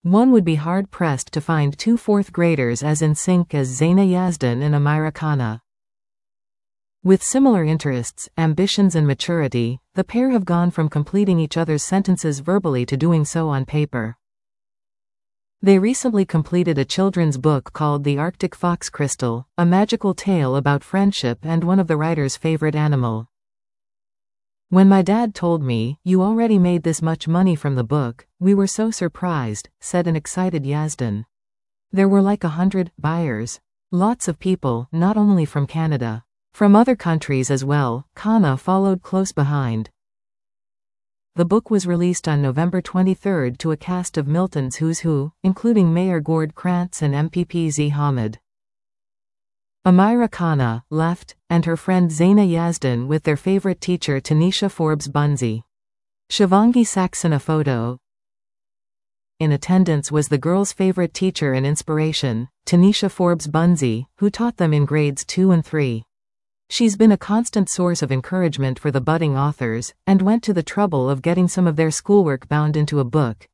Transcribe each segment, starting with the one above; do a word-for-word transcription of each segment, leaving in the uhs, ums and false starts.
One would be hard-pressed to find two fourth graders as in sync as Zaina Yazdan and Amira Khanna. With similar interests, ambitions and maturity, the pair have gone from completing each other's sentences verbally to doing so on paper. They recently completed a children's book called The Arctic Fox Crystal, a magical tale about friendship and one of the writer's favorite animal. When my dad told me, "You already made this much money from the book," we were so surprised, said an excited Yazdan. There were like a hundred buyers. Lots of people, not only from Canada. From other countries as well. Khanna followed close behind. The book was released on November twenty-third to a cast of Milton's Who's Who, including Mayor Gord Krantz and M P P Z Hamid. Amira Khanna, left, and her friend Zaina Yazdan with their favorite teacher Tanisha Forbes Bunzi. Shivangi Saxena photo. In attendance was the girls' favorite teacher and inspiration, Tanisha Forbes Bunzi, who taught them in grades two and three. She's been a constant source of encouragement for the budding authors, and went to the trouble of getting some of their schoolwork bound into a book.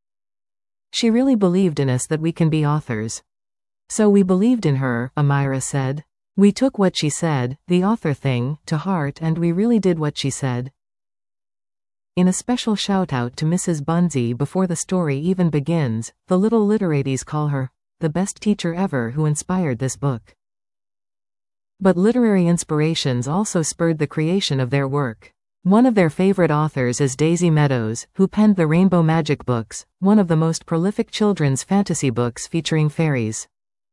She really believed in us that we can be authors. So we believed in her, Amira said. We took what she said, the author thing, to heart and we really did what she said. In a special shout-out to Missus Bunzi before the story even begins, the little literates call her the best teacher ever who inspired this book. But literary inspirations also spurred the creation of their work. One of their favorite authors is Daisy Meadows, who penned the Rainbow Magic books, one of the most prolific children's fantasy books featuring fairies.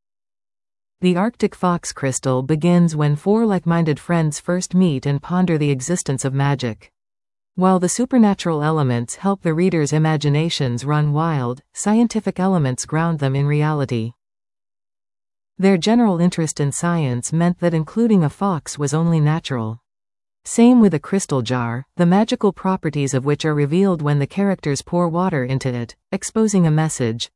The Arctic Fox Crystal begins when four like-minded friends first meet and ponder the existence of magic. While the supernatural elements help the reader's imaginations run wild, scientific elements ground them in reality. Their general interest in science meant that including a fox was only natural. Same with a crystal jar, the magical properties of which are revealed when the characters pour water into it, exposing a message.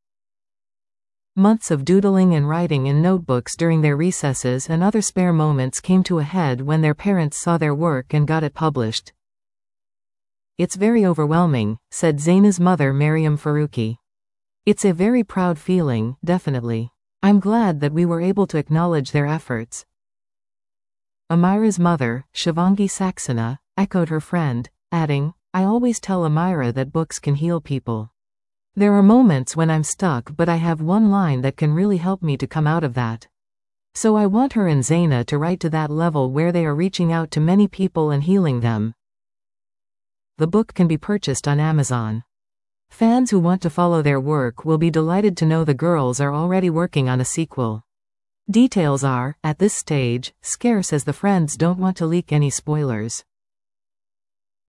Months of doodling and writing in notebooks during their recesses and other spare moments came to a head when their parents saw their work and got it published. It's very overwhelming, said Zaina's mother Mariam Faruqi. It's a very proud feeling, definitely. I'm glad that we were able to acknowledge their efforts. Amira's mother, Shivangi Saxena, echoed her friend, adding, I always tell Amira that books can heal people. There are moments when I'm stuck but I have one line that can really help me to come out of that. So I want her and Zaina to write to that level where they are reaching out to many people and healing them. The book can be purchased on Amazon. Fans who want to follow their work will be delighted to know the girls are already working on a sequel. Details are, at this stage, scarce as the friends don't want to leak any spoilers.